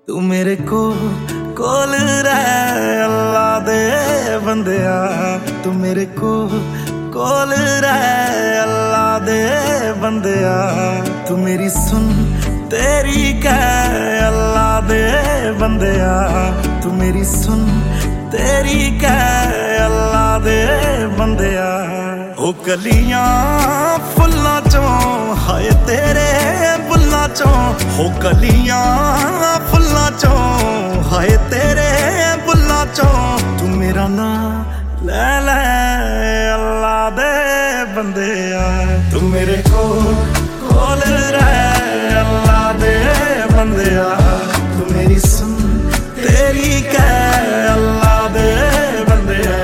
तू मेरे कोल रह अल्लाह दे बंदिया, तू मेरे कोल रह अल्लाह दे बंदिया, तू मेरी सुन तेरी कह अल्लाह दे बंदिया, तू मेरी सुन तेरी कह अल्लाह दे बंदिया। ओ कलियां फुल्लां चों हाय तेरे बुल्लां चों, हो कलियां फुल्लां चों हाय तेरे बुल्लां चों, तू मेरा नाम ले ले अल्लाह दे बंदिया, तू मेरे कोल रह अल्लाह दे बंदिया, तू मेरी सुन तेरी कह अल्लाह दे बंदिया।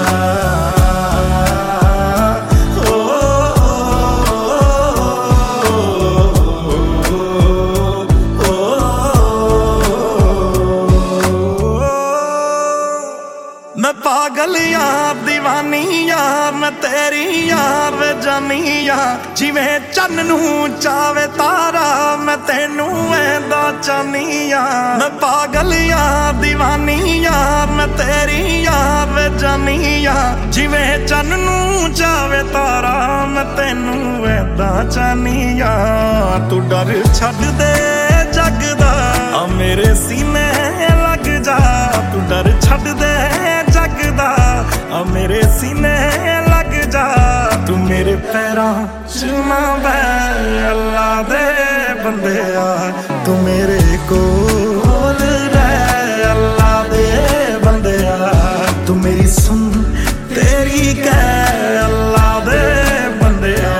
मैं पागल यार दीवानी यार मैं तेरी यार वे जानी यार, जिवें चन्न नू चावे तारा मैं तेनू ऐंदा चाहनी यार। मैं पागल यार दीवानी यार मैं तेरी यार वे जानी यार, जिवें चन्न नू चावे तारा मैं तेनू ऐंदा चाहनी यार। तू डर छड्ड दे जग दा आ मेरे सीने लग जा, तू डर छड्ड दे जग दा आ मेरे सीने लग जा, तू मेरे पैरां च ना बैठ अल्लाह दे बंदिया, तू मेरे कोल रह अल्लाह दे बंदिया, तू मेरी सुन तेरी कह अल्लाह दे बंदिया।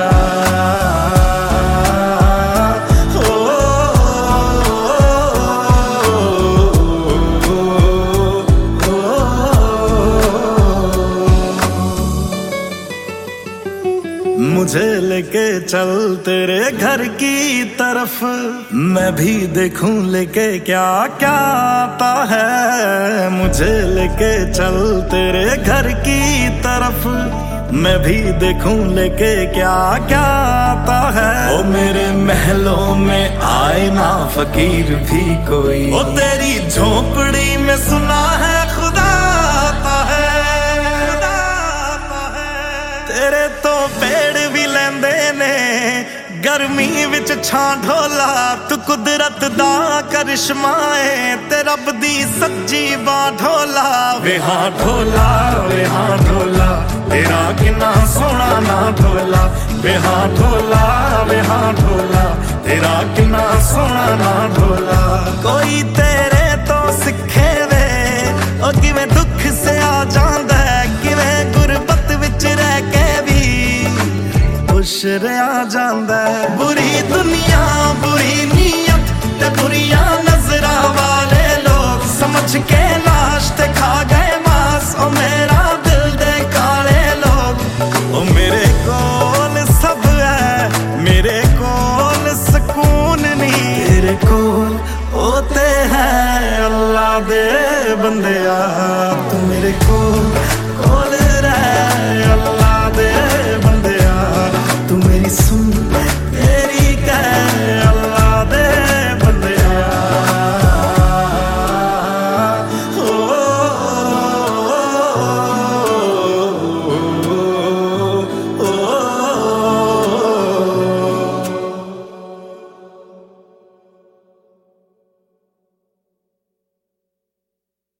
मुझे लेके चल तेरे घर की तरफ, मैं भी देखूं लेके क्या क्या आता है। मुझे लेके चल तेरे घर की तरफ, मैं भी देखूं लेके क्या क्या आता है। ओ मेरे महलों में आए ना फकीर भी कोई, ओ तेरी झोपड़ी में सुना है खुदा आता है, खुदा आता है। तेरे तो पेड़ भी लेंदे ने गर्मी विच छां ढोला, तू कुदरत दा करिश्मा है ते रब दी सच्ची बां ढोला। वे हां ढोला वे हां ढोला तेरा किन्ना सोहना ना ढोला, वे हां ढोला वे हां ढोला तेरा किन्ना सोहना ना ढोला। कोई तेरे तो सिखे वे ओ किवें दुख से आ जांदा है, किवें गुरबत विच रह के भी खुश रहा जांदा है। बुरी दुनिया बुरी नीयत ते बुरियां नजरां वाले लोग समझ के लाश ते खा गए मांस, ओ मेरा दिल दे काले लोग। ओ मेरे कोल सब है मेरे कोल सुकून नहीं, तेरे कोल होते हैं अल्लाह दे बंदिया, तू मेरे कोल